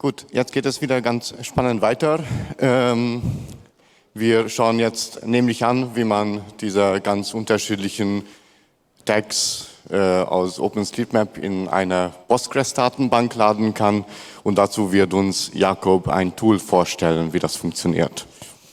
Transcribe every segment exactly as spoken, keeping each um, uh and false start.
Gut, jetzt geht es wieder ganz spannend weiter. Ähm, wir schauen jetzt nämlich an, wie man diese ganz unterschiedlichen Tags äh, aus OpenStreetMap in eine Postgres-Datenbank laden kann. Und dazu wird uns Jakob ein Tool vorstellen, wie das funktioniert.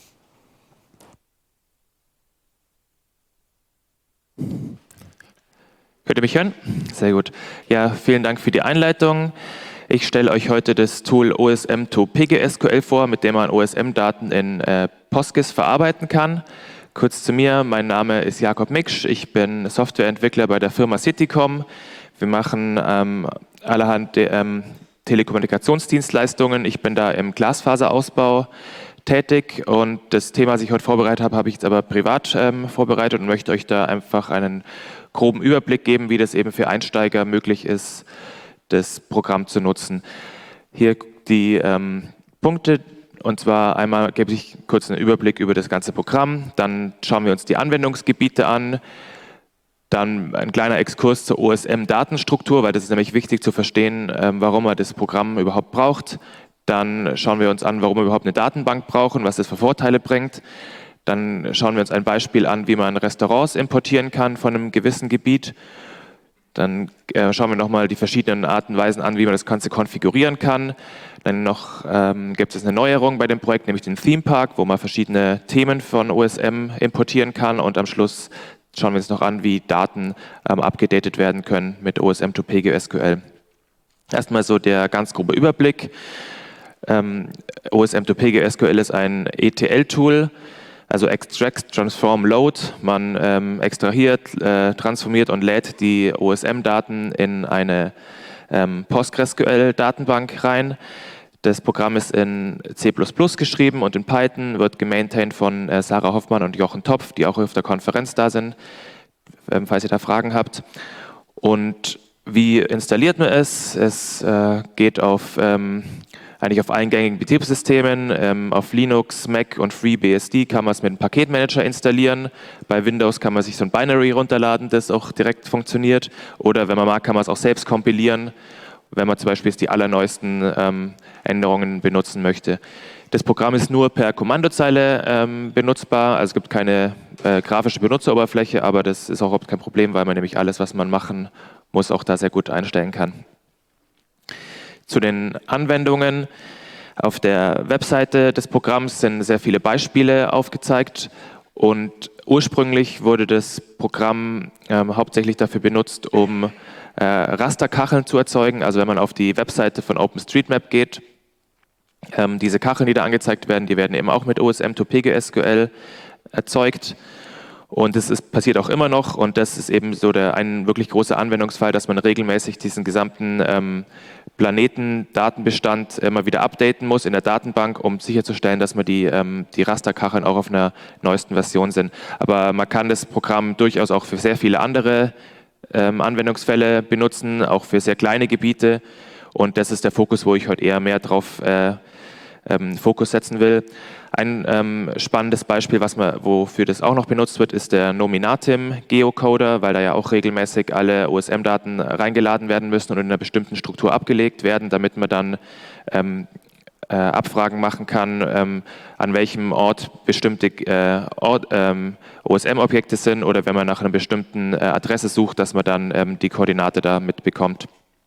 Könnt ihr mich hören? Sehr gut. Ja, vielen Dank für die Einleitung. Ich stelle euch heute das Tool O S M to P G S Q L vor, mit dem man O S M-Daten in äh, PostGIS verarbeiten kann. Kurz zu mir, mein Name ist Jakob Miksch, ich bin Softwareentwickler bei der Firma Citycom. Wir machen ähm, allerhand ähm, Telekommunikationsdienstleistungen. Ich bin da im Glasfaserausbau tätig und das Thema, das ich heute vorbereitet habe, habe ich jetzt aber privat ähm, vorbereitet und möchte euch da einfach einen groben Überblick geben, wie das eben für Einsteiger möglich ist, das Programm zu nutzen. Hier die ähm, Punkte, und zwar einmal gebe ich kurz einen Überblick über das ganze Programm, dann schauen wir uns die Anwendungsgebiete an, dann ein kleiner Exkurs zur O S M-Datenstruktur, weil das ist nämlich wichtig zu verstehen, ähm, warum man das Programm überhaupt braucht. Dann schauen wir uns an, warum wir überhaupt eine Datenbank brauchen, was das für Vorteile bringt. Dann schauen wir uns ein Beispiel an, wie man Restaurants importieren kann von einem gewissen Gebiet. Dann äh, schauen wir nochmal die verschiedenen Arten und Weisen an, wie man das Ganze konfigurieren kann. Dann noch ähm, gibt es eine Neuerung bei dem Projekt, nämlich den Theme Park, wo man verschiedene Themen von O S M importieren kann. Und am Schluss schauen wir uns noch an, wie Daten ähm, abgedatet werden können mit O S M to P G S Q L. Erstmal so der ganz grobe Überblick. Ähm, O S M to P G S Q L ist ein E T L-Tool. Also Extract, Transform, Load. Man ähm, extrahiert, äh, transformiert und lädt die O S M-Daten in eine ähm, PostgreSQL-Datenbank rein. Das Programm ist in C plus plus geschrieben und in Python, wird gemaintained von äh, Sarah Hoffmann und Jochen Topf, die auch auf der Konferenz da sind, ähm, falls ihr da Fragen habt. Und wie installiert man es? Es äh, geht auf ähm, eigentlich auf allen gängigen Betriebssystemen, ähm, auf Linux, Mac und FreeBSD kann man es mit einem Paketmanager installieren. Bei Windows kann man sich so ein Binary runterladen, das auch direkt funktioniert. Oder wenn man mag, kann man es auch selbst kompilieren, wenn man zum Beispiel die allerneuesten ähm, Änderungen benutzen möchte. Das Programm ist nur per Kommandozeile ähm, benutzbar, also es gibt keine äh, grafische Benutzeroberfläche, aber das ist auch überhaupt kein Problem, weil man nämlich alles, was man machen muss, auch da sehr gut einstellen kann. Zu den Anwendungen. Auf der Webseite des Programms sind sehr viele Beispiele aufgezeigt und ursprünglich wurde das Programm ähm, hauptsächlich dafür benutzt, um äh, Rasterkacheln zu erzeugen. Also wenn man auf die Webseite von OpenStreetMap geht, ähm, diese Kacheln, die da angezeigt werden, die werden eben auch mit O S M to P G S Q L erzeugt. Und das ist, passiert auch immer noch und das ist eben so der ein wirklich großer Anwendungsfall, dass man regelmäßig diesen gesamten ähm, Planetendatenbestand immer wieder updaten muss in der Datenbank, um sicherzustellen, dass man die, ähm, die Rasterkacheln auch auf einer neuesten Version sind. Aber man kann das Programm durchaus auch für sehr viele andere ähm, Anwendungsfälle benutzen, auch für sehr kleine Gebiete. Und das ist der Fokus, wo ich heute eher mehr drauf äh, ähm, Fokus setzen will. Ein ähm, spannendes Beispiel, was man, wofür das auch noch benutzt wird, ist der Nominatim Geocoder, weil da ja auch regelmäßig alle O S M-Daten reingeladen werden müssen und in einer bestimmten Struktur abgelegt werden, damit man dann ähm, äh, Abfragen machen kann, ähm, an welchem Ort bestimmte äh, Ort, ähm, O S M-Objekte sind oder wenn man nach einer bestimmten äh, Adresse sucht, dass man dann ähm, die Koordinate da mitbekommt.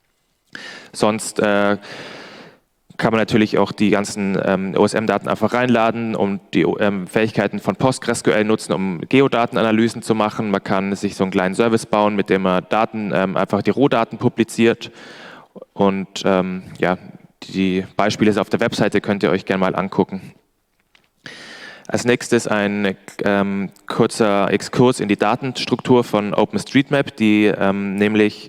Sonst äh, kann man natürlich auch die ganzen ähm, O S M-Daten einfach reinladen und die ähm, Fähigkeiten von PostgreSQL nutzen, um Geodatenanalysen zu machen. Man kann sich so einen kleinen Service bauen, mit dem man Daten, ähm, einfach die Rohdaten publiziert. Und ähm, ja, die Beispiele auf der Webseite könnt ihr euch gerne mal angucken. Als nächstes ein ähm, kurzer Exkurs in die Datenstruktur von OpenStreetMap, die ähm, nämlich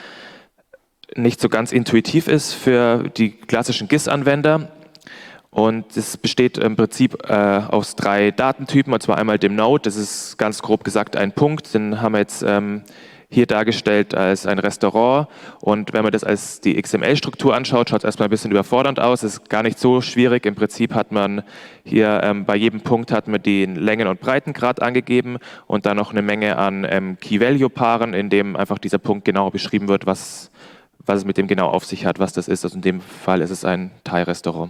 nicht so ganz intuitiv ist für die klassischen G I S-Anwender. Und es besteht im Prinzip äh, aus drei Datentypen, und zwar einmal dem Node, das ist ganz grob gesagt ein Punkt, den haben wir jetzt ähm, hier dargestellt als ein Restaurant. Und wenn man das als die X M L-Struktur anschaut, schaut es erstmal ein bisschen überfordernd aus, es ist gar nicht so schwierig. Im Prinzip hat man hier ähm, bei jedem Punkt hat man den Längen- und Breitengrad angegeben und dann noch eine Menge an ähm, Key-Value-Paaren, in dem einfach dieser Punkt genau beschrieben wird, was was es mit dem genau auf sich hat, was das ist. Also in dem Fall ist es ein Thai-Restaurant.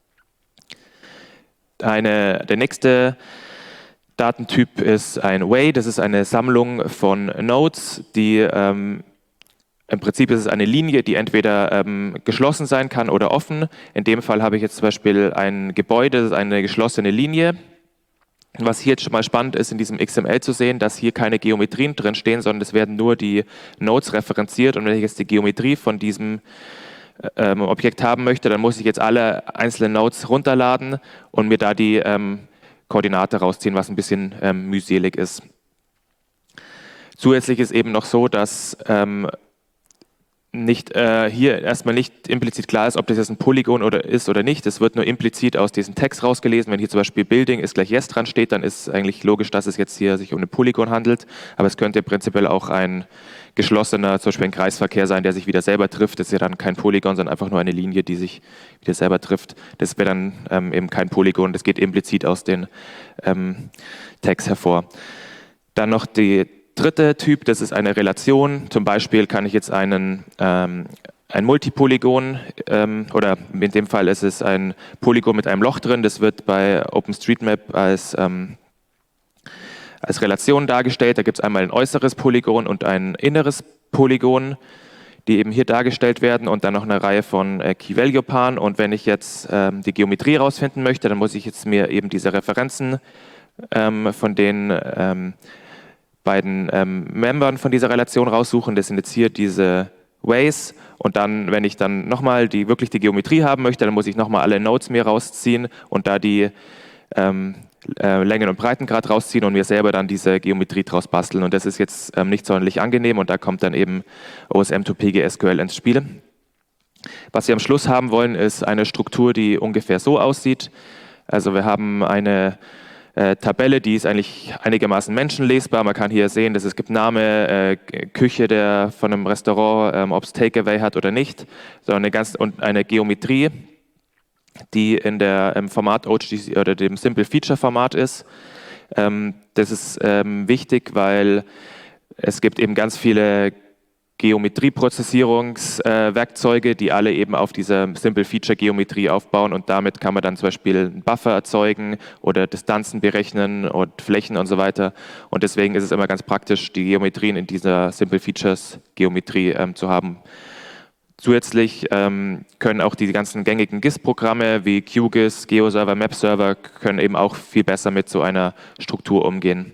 Eine, der nächste Datentyp ist ein Way. Das ist eine Sammlung von Nodes, die ähm, im Prinzip ist es eine Linie, die entweder ähm, geschlossen sein kann oder offen. In dem Fall habe ich jetzt zum Beispiel ein Gebäude, das ist eine geschlossene Linie. Was hier jetzt schon mal spannend ist, in diesem X M L zu sehen, dass hier keine Geometrien drin stehen, sondern es werden nur die Nodes referenziert. Und wenn ich jetzt die Geometrie von diesem ähm, Objekt haben möchte, dann muss ich jetzt alle einzelnen Nodes runterladen und mir da die ähm, Koordinate rausziehen, was ein bisschen ähm, mühselig ist. Zusätzlich ist eben noch so, dass ähm, nicht, äh, hier erstmal nicht implizit klar ist, ob das jetzt ein Polygon oder ist oder nicht. Es wird nur implizit aus diesem Text rausgelesen. Wenn hier zum Beispiel Building ist gleich Yes dran steht, dann ist eigentlich logisch, dass es jetzt hier sich um ein Polygon handelt. Aber es könnte prinzipiell auch ein geschlossener, zum Beispiel ein Kreisverkehr sein, der sich wieder selber trifft. Das ist ja dann kein Polygon, sondern einfach nur eine Linie, die sich wieder selber trifft. Das wäre dann ähm, eben kein Polygon. Das geht implizit aus den ähm, Tags hervor. Dann noch die dritte Typ, das ist eine Relation. Zum Beispiel kann ich jetzt einen, ähm, ein Multipolygon ähm, oder in dem Fall ist es ein Polygon mit einem Loch drin. Das wird bei OpenStreetMap als, ähm, als Relation dargestellt. Da gibt es einmal ein äußeres Polygon und ein inneres Polygon, die eben hier dargestellt werden und dann noch eine Reihe von äh, Key-Value-Paaren. Und wenn ich jetzt ähm, die Geometrie herausfinden möchte, dann muss ich jetzt mir eben diese Referenzen ähm, von den ähm, beiden ähm, Membern von dieser Relation raussuchen. Das sind jetzt hier diese Ways. Und dann, wenn ich dann nochmal die, wirklich die Geometrie haben möchte, dann muss ich nochmal alle Nodes mir rausziehen und da die ähm, äh, Längen- und Breitengrad rausziehen und mir selber dann diese Geometrie draus basteln. Und das ist jetzt ähm, nicht sonderlich angenehm und da kommt dann eben O S M to P G S Q L ins Spiel. Was wir am Schluss haben wollen, ist eine Struktur, die ungefähr so aussieht. Also wir haben eine Äh, Tabelle, die ist eigentlich einigermaßen menschenlesbar. Man kann hier sehen, dass es gibt Name, äh, Küche der, von einem Restaurant, ähm, ob es Takeaway hat oder nicht, sondern eine ganz, und eine Geometrie, die in der im Format O G C oder dem Simple Feature Format ist. Ähm, das ist ähm, wichtig, weil es gibt eben ganz viele Geometrieprozessierungswerkzeuge, äh, die alle eben auf dieser Simple-Feature-Geometrie aufbauen und damit kann man dann zum Beispiel einen Buffer erzeugen oder Distanzen berechnen und Flächen und so weiter. Und deswegen ist es immer ganz praktisch, die Geometrien in dieser Simple-Features-Geometrie ähm, zu haben. Zusätzlich ähm, können auch die ganzen gängigen G I S-Programme wie QGIS, GeoServer, MapServer können eben auch viel besser mit so einer Struktur umgehen.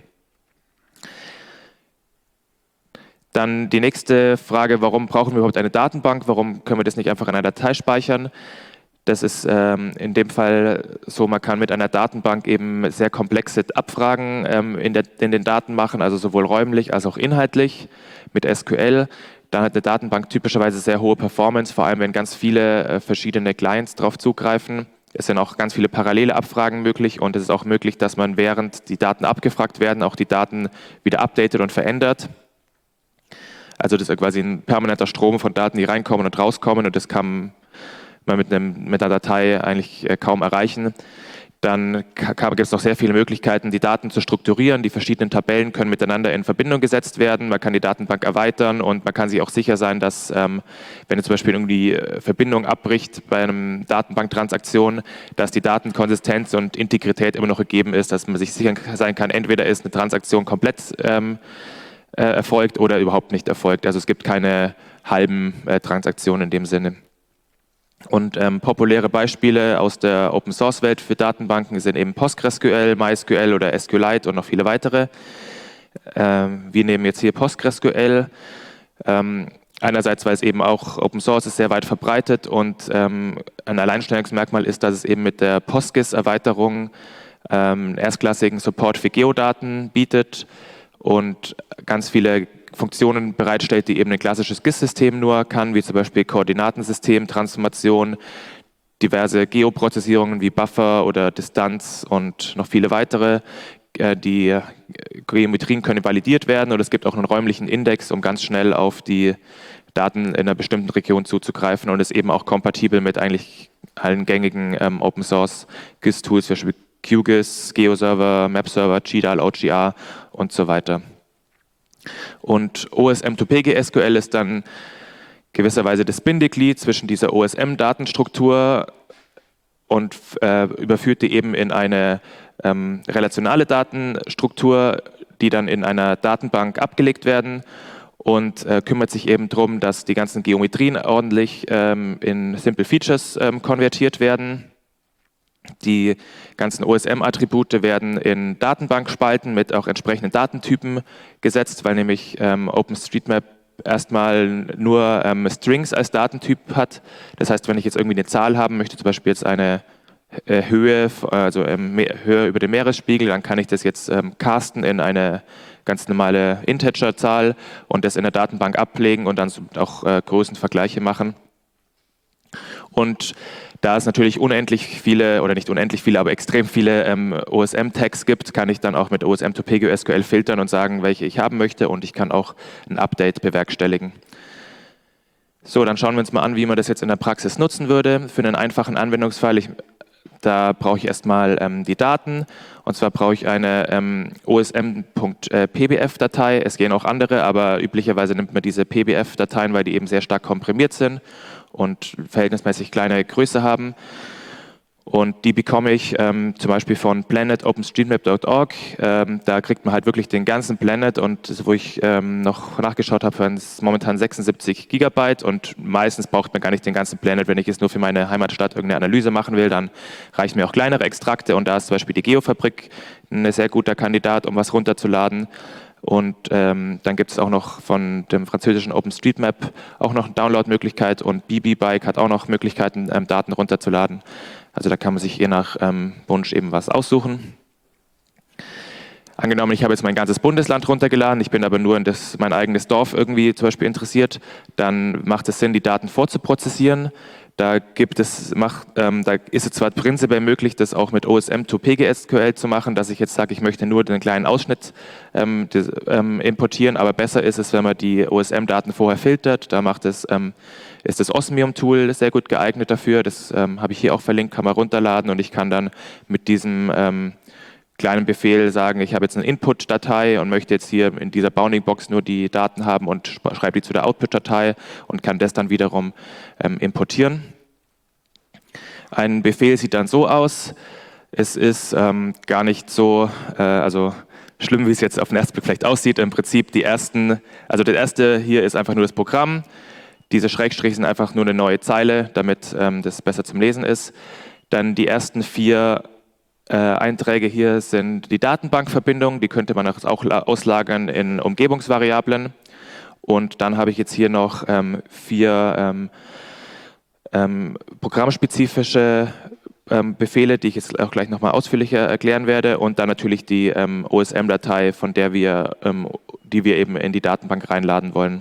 Dann die nächste Frage, warum brauchen wir überhaupt eine Datenbank? Warum können wir das nicht einfach in einer Datei speichern? Das ist ähm, in dem Fall so, man kann mit einer Datenbank eben sehr komplexe Abfragen ähm, in, der, in den Daten machen, also sowohl räumlich als auch inhaltlich mit S Q L. Dann hat eine Datenbank typischerweise sehr hohe Performance, vor allem wenn ganz viele äh, verschiedene Clients darauf zugreifen. Es sind auch ganz viele parallele Abfragen möglich und es ist auch möglich, dass man während die Daten abgefragt werden, auch die Daten wieder updatet und verändert. Also das ist quasi ein permanenter Strom von Daten, die reinkommen und rauskommen und das kann man mit, einem, mit einer Datei eigentlich kaum erreichen. Dann gibt es noch sehr viele Möglichkeiten, die Daten zu strukturieren. Die verschiedenen Tabellen können miteinander in Verbindung gesetzt werden. Man kann die Datenbank erweitern und man kann sich auch sicher sein, dass, ähm, wenn zum Beispiel irgendwie Verbindung abbricht bei einer Datenbanktransaktion, dass die Datenkonsistenz und Integrität immer noch gegeben ist, dass man sich sicher sein kann, entweder ist eine Transaktion komplett ähm, äh, erfolgt oder überhaupt nicht erfolgt. Also es gibt keine halben äh, Transaktionen in dem Sinne. Und ähm, populäre Beispiele aus der Open-Source-Welt für Datenbanken sind eben PostgreSQL, MySQL oder SQLite und noch viele weitere. Ähm, wir nehmen jetzt hier PostgreSQL. Ähm, einerseits, weil es eben auch Open-Source ist, sehr weit verbreitet und ähm, ein Alleinstellungsmerkmal ist, dass es eben mit der PostGIS-Erweiterung ähm, erstklassigen Support für Geodaten bietet und ganz viele Funktionen bereitstellt, die eben ein klassisches G I S-System nur kann, wie zum Beispiel Koordinatensystem, Transformation, diverse Geoprozessierungen wie Buffer oder Distanz und noch viele weitere. Die Geometrien können validiert werden und es gibt auch einen räumlichen Index, um ganz schnell auf die Daten in einer bestimmten Region zuzugreifen und ist eben auch kompatibel mit eigentlich allen gängigen ähm, Open-Source G I S-Tools, zum Beispiel QGIS, GeoServer, MapServer, G D A L, O G R und so weiter. Und O S M to P G S Q L ist dann gewisserweise das Bindeglied zwischen dieser O S M-Datenstruktur und äh, überführt die eben in eine ähm, relationale Datenstruktur, die dann in einer Datenbank abgelegt werden und äh, kümmert sich eben darum, dass die ganzen Geometrien ordentlich ähm, in Simple Features ähm, konvertiert werden. Die ganzen O S M-Attribute werden in Datenbankspalten mit auch entsprechenden Datentypen gesetzt, weil nämlich ähm, OpenStreetMap erstmal nur ähm, Strings als Datentyp hat. Das heißt, wenn ich jetzt irgendwie eine Zahl haben möchte, zum Beispiel jetzt eine äh, Höhe, also ähm, Höhe über dem Meeresspiegel, dann kann ich das jetzt ähm, casten in eine ganz normale Integer-Zahl und das in der Datenbank ablegen und dann auch äh, Größenvergleiche machen. Und da es natürlich unendlich viele, oder nicht unendlich viele, aber extrem viele ähm, O S M-Tags gibt, kann ich dann auch mit O S M to PGSQL filtern und sagen, welche ich haben möchte, und ich kann auch ein Update bewerkstelligen. So, dann schauen wir uns mal an, wie man das jetzt in der Praxis nutzen würde. Für einen einfachen Anwendungsfall, ich, da brauche ich erstmal ähm, die Daten, und zwar brauche ich eine ähm, O S M.P B F-Datei. Es gehen auch andere, aber üblicherweise nimmt man diese P B F-Dateien, weil die eben sehr stark komprimiert sind und verhältnismäßig kleine Größe haben. Und die bekomme ich ähm, zum Beispiel von planet open street map punkt org. Ähm, da kriegt man halt wirklich den ganzen Planet, und das, wo ich ähm, noch nachgeschaut habe, waren es momentan sechsundsiebzig Gigabyte, und meistens braucht man gar nicht den ganzen Planet. Wenn ich es nur für meine Heimatstadt irgendeine Analyse machen will, dann reichen mir auch kleinere Extrakte, und da ist zum Beispiel die Geofabrik ein sehr guter Kandidat, um was runterzuladen. Und ähm, dann gibt es auch noch von dem französischen OpenStreetMap auch noch eine Download-Möglichkeit, und B B Bike hat auch noch Möglichkeiten, ähm, Daten runterzuladen. Also da kann man sich je nach ähm, Wunsch eben was aussuchen. Angenommen, ich habe jetzt mein ganzes Bundesland runtergeladen, ich bin aber nur in das, mein eigenes Dorf irgendwie zum Beispiel interessiert, dann macht es Sinn, die Daten vorzuprozessieren. Da gibt es, macht, ähm, da ist es zwar prinzipiell möglich, das auch mit O S M to PGSQL zu machen, dass ich jetzt sage, ich möchte nur den kleinen Ausschnitt ähm, des, ähm, importieren, aber besser ist es, wenn man die O S M-Daten vorher filtert. Da macht es, ähm, ist das Osmium-Tool sehr gut geeignet dafür. Das ähm, habe ich hier auch verlinkt, kann man runterladen, und ich kann dann mit diesem ähm, kleinen Befehl sagen, ich habe jetzt eine Input-Datei und möchte jetzt hier in dieser Bounding-Box nur die Daten haben und schreibe die zu der Output-Datei und kann das dann wiederum ähm, importieren. Ein Befehl sieht dann so aus. Es ist ähm, gar nicht so, äh, also schlimm, wie es jetzt auf den ersten Blick vielleicht aussieht. Im Prinzip die ersten, also der erste hier ist einfach nur das Programm. Diese Schrägstriche sind einfach nur eine neue Zeile, damit ähm, das besser zum Lesen ist. Dann die ersten vier Äh, Einträge hier sind die Datenbankverbindungen, die könnte man auch auslagern in Umgebungsvariablen. Und dann habe ich jetzt hier noch ähm, vier ähm, ähm, programmspezifische ähm, Befehle, die ich jetzt auch gleich nochmal ausführlicher erklären werde. Und dann natürlich die ähm, O S M-Datei, von der wir, ähm, die wir eben in die Datenbank reinladen wollen.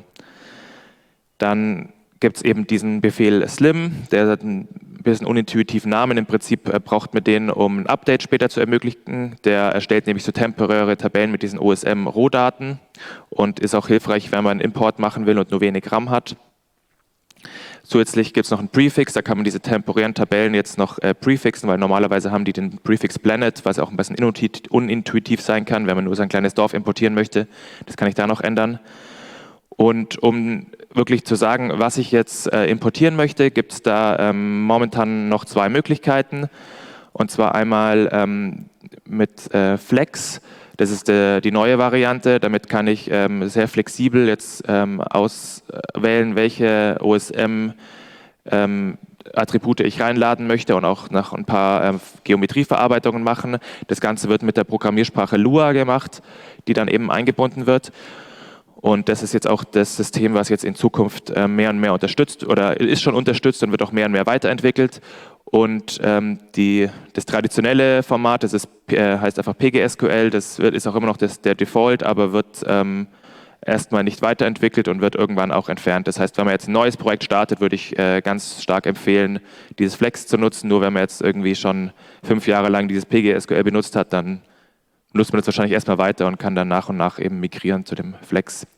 Dann gibt es eben diesen Befehl slim, der hat einen bisschen unintuitiven Namen. Im Prinzip äh, braucht man den, um ein Update später zu ermöglichen. Der erstellt nämlich so temporäre Tabellen mit diesen O S M-Rohdaten und ist auch hilfreich, wenn man einen Import machen will und nur wenig RAM hat. Zusätzlich gibt es noch einen Prefix, da kann man diese temporären Tabellen jetzt noch äh, prefixen, weil normalerweise haben die den Prefix Planet, was auch ein bisschen unintuitiv sein kann, wenn man nur sein kleines Dorf importieren möchte. Das kann ich da noch ändern. Und um wirklich zu sagen, was ich jetzt äh, importieren möchte, gibt es da ähm, momentan noch zwei Möglichkeiten. Und zwar einmal ähm, mit äh, Flex, das ist äh, die neue Variante. Damit kann ich ähm, sehr flexibel jetzt ähm, auswählen, welche O S M ähm, Attribute ich reinladen möchte und auch noch ein paar äh, Geometrieverarbeitungen machen. Das Ganze wird mit der Programmiersprache Lua gemacht, die dann eben eingebunden wird. Und das ist jetzt auch das System, was jetzt in Zukunft äh, mehr und mehr unterstützt oder ist schon unterstützt und wird auch mehr und mehr weiterentwickelt. Und ähm, die, das traditionelle Format, das ist, äh, heißt einfach PGSQL, das wird, ist auch immer noch das, der Default, aber wird ähm, erstmal nicht weiterentwickelt und wird irgendwann auch entfernt. Das heißt, wenn man jetzt ein neues Projekt startet, würde ich äh, ganz stark empfehlen, dieses Flex zu nutzen. Nur wenn man jetzt irgendwie schon fünf Jahre lang dieses PGSQL benutzt hat, dann nutzt man das wahrscheinlich erstmal weiter und kann dann nach und nach eben migrieren zu dem Flex.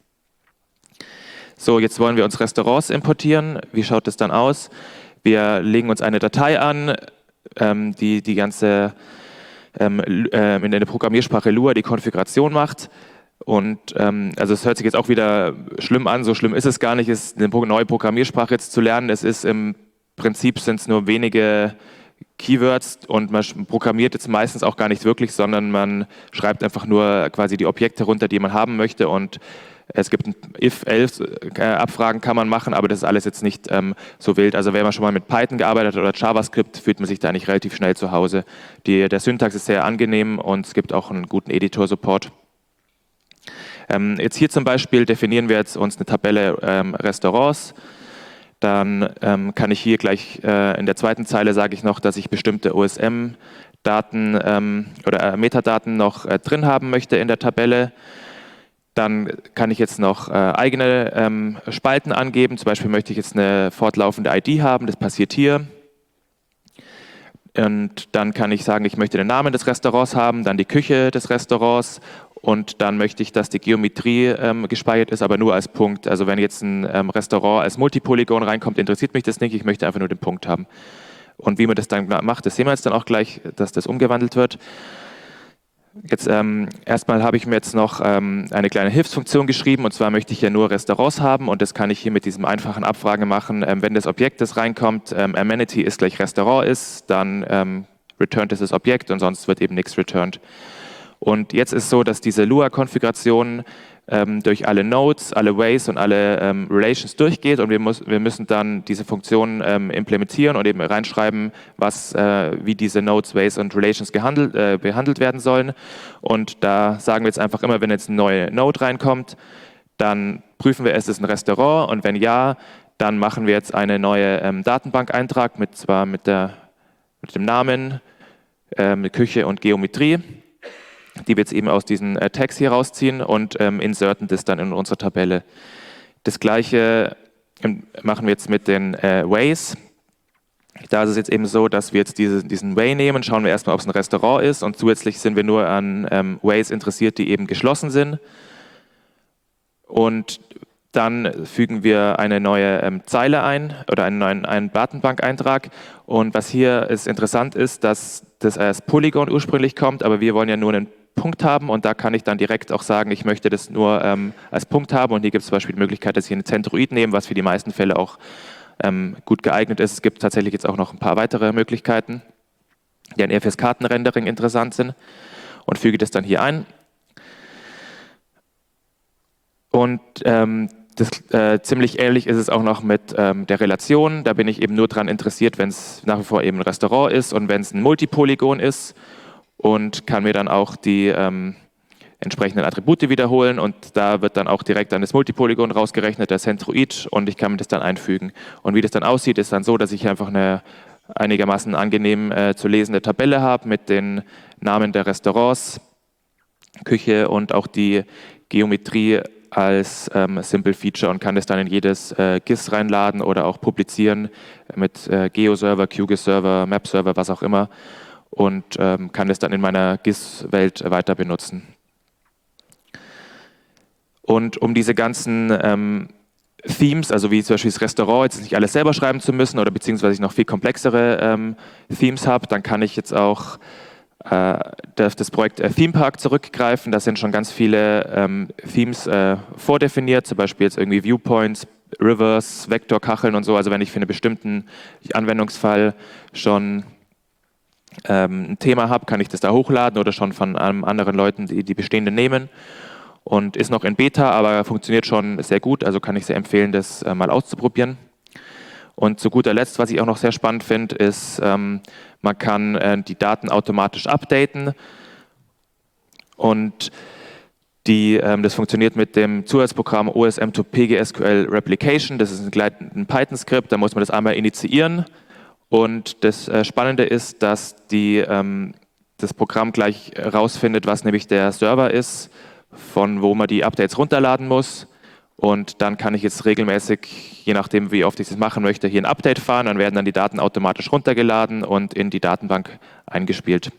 So, jetzt wollen wir uns Restaurants importieren. Wie schaut das dann aus? Wir legen uns eine Datei an, ähm, die die ganze ähm, äh, in der Programmiersprache Lua die Konfiguration macht. Und ähm, also es hört sich jetzt auch wieder schlimm an, so schlimm ist es gar nicht, es ist eine neue Programmiersprache jetzt zu lernen. Es ist im Prinzip sind es nur wenige Keywords und man programmiert jetzt meistens auch gar nicht wirklich, sondern man schreibt einfach nur quasi die Objekte runter, die man haben möchte, und es gibt ein if-else-Abfragen kann man machen, aber das ist alles jetzt nicht ähm, so wild. Also wenn man schon mal mit Python gearbeitet hat oder JavaScript, fühlt man sich da eigentlich relativ schnell zu Hause. Die, der Syntax ist sehr angenehm und es gibt auch einen guten Editor-Support. Ähm, jetzt hier zum Beispiel definieren wir jetzt uns eine Tabelle ähm, Restaurants. Dann ähm, kann ich hier gleich äh, in der zweiten Zeile sage ich noch, dass ich bestimmte O S M-Daten ähm, oder äh, Metadaten noch äh, drin haben möchte in der Tabelle. Dann kann ich jetzt noch äh, eigene ähm, Spalten angeben. Zum Beispiel möchte ich jetzt eine fortlaufende I D haben, das passiert hier. Und dann kann ich sagen, ich möchte den Namen des Restaurants haben, dann die Küche des Restaurants, und dann möchte ich, dass die Geometrie ähm, gespeichert ist, aber nur als Punkt. Also wenn jetzt ein ähm, Restaurant als Multipolygon reinkommt, interessiert mich das nicht, ich möchte einfach nur den Punkt haben. Und wie man das dann macht, das sehen wir jetzt dann auch gleich, dass das umgewandelt wird. Jetzt ähm, erstmal habe ich mir jetzt noch ähm, eine kleine Hilfsfunktion geschrieben, und zwar möchte ich ja nur Restaurants haben, und das kann ich hier mit diesem einfachen Abfrage machen. Ähm, wenn das Objekt, das reinkommt, ähm, Amenity ist gleich Restaurant ist, dann ähm, returnt es das Objekt und sonst wird eben nichts returned. Und jetzt ist so, dass diese Lua-Konfiguration ähm, durch alle Nodes, alle Ways und alle ähm, Relations durchgeht, und wir, muss, wir müssen dann diese Funktion ähm, implementieren und eben reinschreiben, was, äh, wie diese Nodes, Ways und Relations gehandelt, äh, behandelt werden sollen. Und da sagen wir jetzt einfach immer, wenn jetzt eine neue Node reinkommt, dann prüfen wir, ist es ein Restaurant, und wenn ja, dann machen wir jetzt eine neue ähm, Datenbank-Eintrag, mit, zwar mit, der, mit dem Namen, äh, mit Küche und Geometrie, die wir jetzt eben aus diesen äh, Tags hier rausziehen und ähm, inserten das dann in unsere Tabelle. Das gleiche ähm, machen wir jetzt mit den äh, Ways. Da ist es jetzt eben so, dass wir jetzt diese, diesen Way nehmen, schauen wir erstmal, ob es ein Restaurant ist, und zusätzlich sind wir nur an ähm, Ways interessiert, die eben geschlossen sind. Und dann fügen wir eine neue ähm, Zeile ein oder einen neuen einen Datenbank-Eintrag. Und was hier ist interessant ist, dass das als Polygon ursprünglich kommt, aber wir wollen ja nur einen Punkt haben, und da kann ich dann direkt auch sagen, ich möchte das nur ähm, als Punkt haben, und hier gibt es zum Beispiel die Möglichkeit, dass ich einen Zentroid nehme, was für die meisten Fälle auch ähm, gut geeignet ist. Es gibt tatsächlich jetzt auch noch ein paar weitere Möglichkeiten, die eher fürs Kartenrendering interessant sind, und füge das dann hier ein. Und ähm, das, äh, ziemlich ähnlich ist es auch noch mit ähm, der Relation. Da bin ich eben nur daran interessiert, wenn es nach wie vor eben ein Restaurant ist und wenn es ein Multipolygon ist, und kann mir dann auch die ähm, entsprechenden Attribute wiederholen, und da wird dann auch direkt dann das Multipolygon rausgerechnet, der Zentroid, und ich kann mir das dann einfügen. Und wie das dann aussieht, ist dann so, dass ich einfach eine einigermaßen angenehm äh, zu lesende Tabelle habe mit den Namen der Restaurants, Küche und auch die Geometrie als ähm, Simple Feature, und kann das dann in jedes äh, G I S reinladen oder auch publizieren mit äh, Geo-Server, QGIS-Server, Map-Server, was auch immer, und ähm, kann das dann in meiner G I S-Welt weiter benutzen. Und um diese ganzen ähm, Themes, also wie zum Beispiel das Restaurant, jetzt nicht alles selber schreiben zu müssen, oder beziehungsweise ich noch viel komplexere ähm, Themes habe, dann kann ich jetzt auch äh, das, das Projekt äh, Theme Park zurückgreifen. Da sind schon ganz viele ähm, Themes äh, vordefiniert, zum Beispiel jetzt irgendwie Viewpoints, Rivers, Vektorkacheln und so. Also wenn ich für einen bestimmten Anwendungsfall schon ähm, ein Thema habe, kann ich das da hochladen oder schon von ähm, anderen Leuten die, die bestehenden nehmen. Und ist noch in Beta, aber funktioniert schon sehr gut, also kann ich sehr empfehlen, das äh, mal auszuprobieren. Und zu guter Letzt, was ich auch noch sehr spannend finde, ist, ähm, man kann äh, die Daten automatisch updaten, und die, ähm, das funktioniert mit dem Zusatzprogramm O S M to P G S Q L Replication. Das ist ein, ein Python-Skript, da muss man das einmal initiieren, und das äh, Spannende ist, dass die, ähm, das Programm gleich herausfindet, was nämlich der Server ist, von wo man die Updates runterladen muss, und dann kann ich jetzt regelmäßig, je nachdem wie oft ich das machen möchte, hier ein Update fahren, dann werden dann die Daten automatisch runtergeladen und in die Datenbank eingespielt.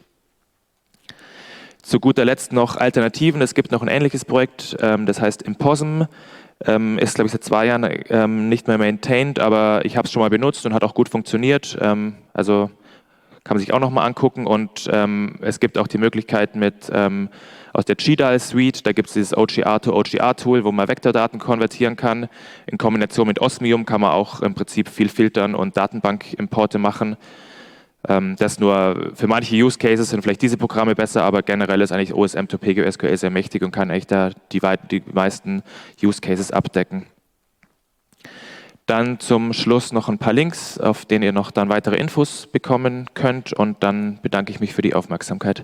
Zu guter Letzt noch Alternativen. Es gibt noch ein ähnliches Projekt, das heißt Imposum, ist glaube ich seit zwei Jahren nicht mehr maintained, aber ich habe es schon mal benutzt und hat auch gut funktioniert. Also kann man sich auch nochmal angucken. Und ähm, es gibt auch die Möglichkeit mit ähm, aus der G D A L Suite, da gibt es dieses O G R to O G R Tool, wo man Vektordaten konvertieren kann. In Kombination mit Osmium kann man auch im Prinzip viel filtern und Datenbankimporte machen. Ähm, das nur für manche Use Cases sind vielleicht diese Programme besser, aber generell ist eigentlich O S M to PGSQL sehr mächtig und kann eigentlich da die, die meisten Use Cases abdecken. Dann zum Schluss noch ein paar Links, auf denen ihr noch dann weitere Infos bekommen könnt, und dann bedanke ich mich für die Aufmerksamkeit.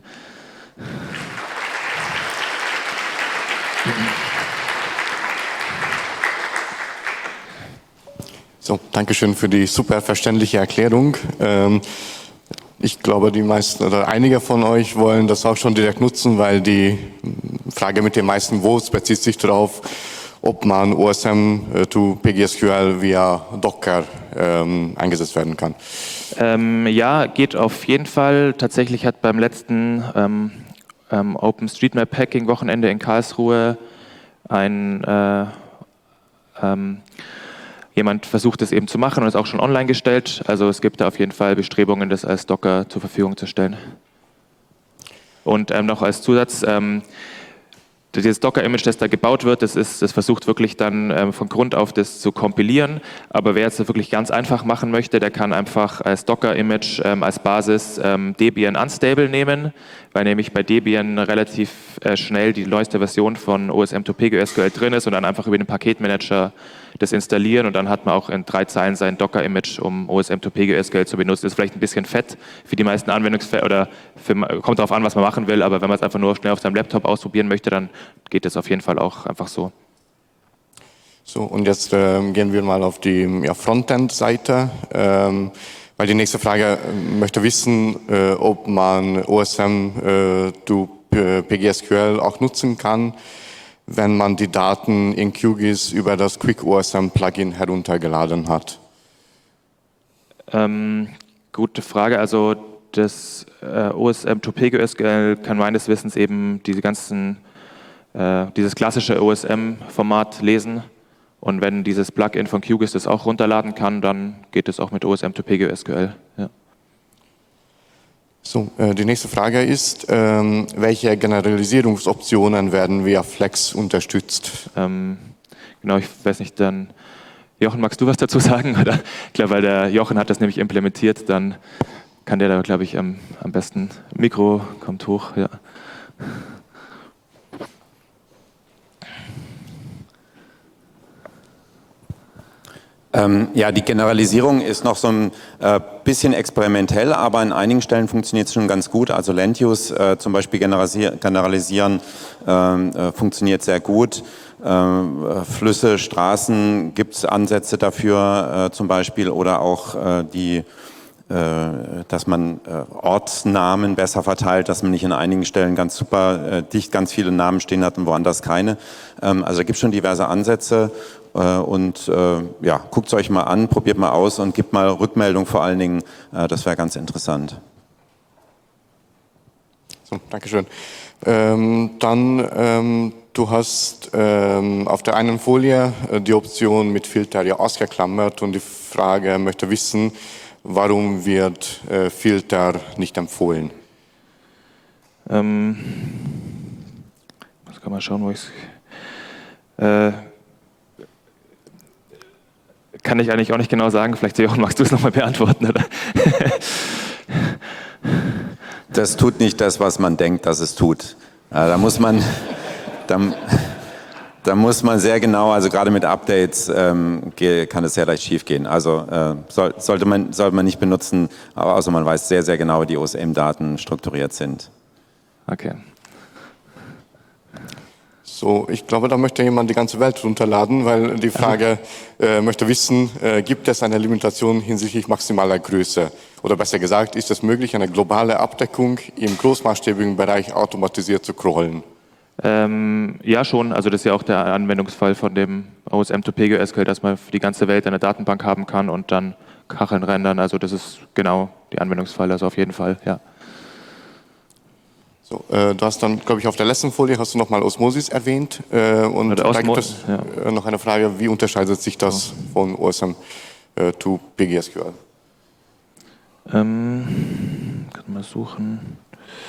So, Dankeschön für die super verständliche Erklärung. Ähm, ich glaube, die meisten oder einige von euch wollen das auch schon direkt nutzen, weil die Frage mit den meisten Votes bezieht sich darauf, ob man O S M to PGSQL via Docker ähm, eingesetzt werden kann. Ähm, ja, geht auf jeden Fall. Tatsächlich hat beim letzten ähm, ähm, OpenStreetMap Hacking Wochenende in Karlsruhe ein äh, ähm, jemand versucht es eben zu machen und ist auch schon online gestellt. Also es gibt da auf jeden Fall Bestrebungen, das als Docker zur Verfügung zu stellen. Und ähm, noch als Zusatz, ähm, dieses Docker-Image, das da gebaut wird, das, ist, das versucht wirklich dann ähm, von Grund auf das zu kompilieren. Aber wer jetzt das wirklich ganz einfach machen möchte, der kann einfach als Docker-Image ähm, als Basis ähm, Debian Unstable nehmen, weil nämlich bei Debian relativ äh, schnell die neueste Version von O S M to PGSQL drin ist, und dann einfach über den Paketmanager das installieren, und dann hat man auch in drei Zeilen sein Docker-Image, um O S M to PGSQL zu benutzen. Das ist vielleicht ein bisschen fett für die meisten Anwendungsfälle, oder für, kommt darauf an, was man machen will, aber wenn man es einfach nur schnell auf seinem Laptop ausprobieren möchte, dann geht es auf jeden Fall auch einfach so. So, und jetzt ähm, gehen wir mal auf die ja, Frontend-Seite, ähm, weil die nächste Frage äh, möchte wissen, äh, ob man O S M äh, to PGSQL auch nutzen kann, wenn man die Daten in Q G I S über das QuickOSM-Plugin heruntergeladen hat. Ähm, gute Frage. Also das äh, O S M to PGSQL kann meines Wissens eben diese ganzen, äh, dieses klassische O S M-Format lesen. Und wenn dieses Plugin von Q G I S das auch runterladen kann, dann geht es auch mit O S M to PGSQL. Ja. So, äh, die nächste Frage ist, ähm, welche Generalisierungsoptionen werden via Flex unterstützt? Ähm, genau, ich weiß nicht, dann Jochen, magst du was dazu sagen? Oder? Ich glaube, weil der Jochen hat das nämlich implementiert, dann kann der da, glaube ich, am, am besten. Mikro kommt hoch, ja. Ähm, ja, die Generalisierung ist noch so ein äh, bisschen experimentell, aber an einigen Stellen funktioniert es schon ganz gut. Also Land-Use äh, zum Beispiel generalisieren, generalisieren äh, funktioniert sehr gut. Äh, Flüsse, Straßen gibt es Ansätze dafür äh, zum Beispiel, oder auch äh, die dass man Ortsnamen besser verteilt, dass man nicht an einigen Stellen ganz super dicht ganz viele Namen stehen hat und woanders keine. Also da gibt es schon diverse Ansätze, und ja, guckt es euch mal an, probiert mal aus und gebt mal Rückmeldung vor allen Dingen, das wäre ganz interessant. So, Dankeschön. Ähm, dann, ähm, du hast ähm, auf der einen Folie äh, die Option mit Filter ja ausgeklammert, und die Frage möchte wissen, warum wird äh, Filter nicht empfohlen? Ähm, das kann man schauen, wo ich es... Äh, kann ich eigentlich auch nicht genau sagen. Vielleicht, Jochen, magst du es nochmal beantworten, oder? Das tut nicht das, was man denkt, dass es tut. Da muss man... Da, Da muss man sehr genau, also gerade mit Updates ähm, kann es sehr leicht schief gehen. Also äh, soll, sollte, man, sollte man nicht benutzen, aber außer man weiß sehr, sehr genau, wie die O S M-Daten strukturiert sind. Okay. So, ich glaube, da möchte jemand die ganze Welt runterladen, weil die Frage äh, möchte wissen, äh, gibt es eine Limitation hinsichtlich maximaler Größe? Oder besser gesagt, ist es möglich, eine globale Abdeckung im großmaßstäbigen Bereich automatisiert zu crawlen? Ähm, ja, schon. Also das ist ja auch der Anwendungsfall von dem O S M to PGSQL, dass man für die ganze Welt eine Datenbank haben kann und dann Kacheln rendern. Also das ist genau der Anwendungsfall, also auf jeden Fall, ja. So, äh, du hast dann, glaube ich, auf der letzten Folie hast du nochmal Osmosis erwähnt. Äh, und Oder da Osmo gibt es ja. äh, noch eine Frage, wie unterscheidet sich das oh. von O S M äh, to PGSQL? Ähm mal suchen.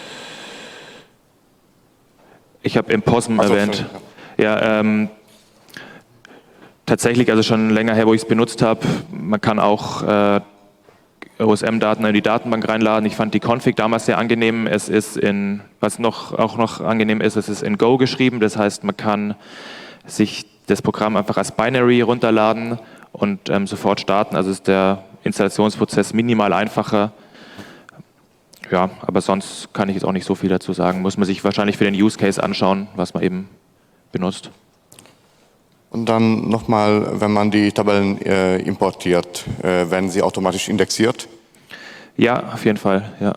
Ich habe Imposum Also, erwähnt. Ja, ähm, tatsächlich, also schon länger her, wo ich es benutzt habe. Man kann auch äh, O S M-Daten in die Datenbank reinladen. Ich fand die Config damals sehr angenehm. Es ist in, was noch, auch noch angenehm ist, es ist in Go geschrieben. Das heißt, man kann sich das Programm einfach als Binary runterladen und ähm, sofort starten. Also ist der Installationsprozess minimal einfacher. Ja, aber sonst kann ich jetzt auch nicht so viel dazu sagen. Muss man sich wahrscheinlich für den Use Case anschauen, was man eben benutzt. Und dann nochmal, wenn man die Tabellen äh, importiert, äh, werden sie automatisch indexiert? Ja, auf jeden Fall, ja.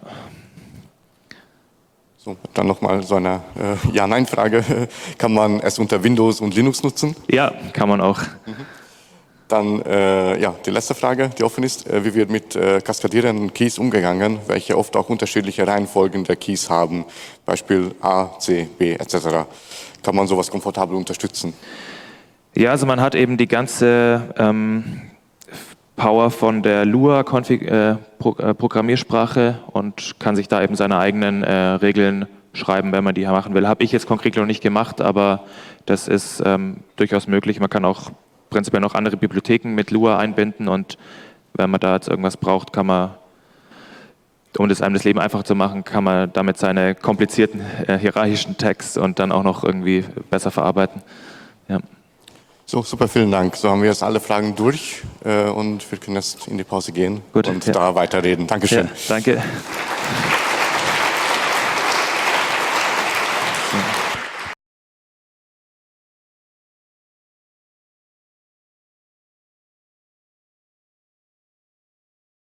So, dann nochmal so eine äh, Ja-Nein-Frage. Kann man es unter Windows und Linux nutzen? Ja, kann man auch. Dann äh, ja, die letzte Frage, die offen ist. Äh, wie wird mit äh, kaskadierenden Keys umgegangen, welche oft auch unterschiedliche Reihenfolgen der Keys haben? Beispiel A, C, B et cetera. Kann man sowas komfortabel unterstützen? Ja, also man hat eben die ganze ähm, Power von der Lua-Programmiersprache äh, Pro, äh, und kann sich da eben seine eigenen äh, Regeln schreiben, wenn man die machen will. Habe ich jetzt konkret noch nicht gemacht, aber das ist ähm, durchaus möglich. Man kann auch prinzipiell noch andere Bibliotheken mit Lua einbinden und wenn man da jetzt irgendwas braucht, kann man, um das einem das Leben einfach zu machen, kann man damit seine komplizierten äh, hierarchischen Tags und dann auch noch irgendwie besser verarbeiten. Ja. So, super, vielen Dank. So haben wir jetzt alle Fragen durch äh, und wir können jetzt in die Pause gehen Gut, und ja. da weiterreden. Dankeschön. Ja, danke.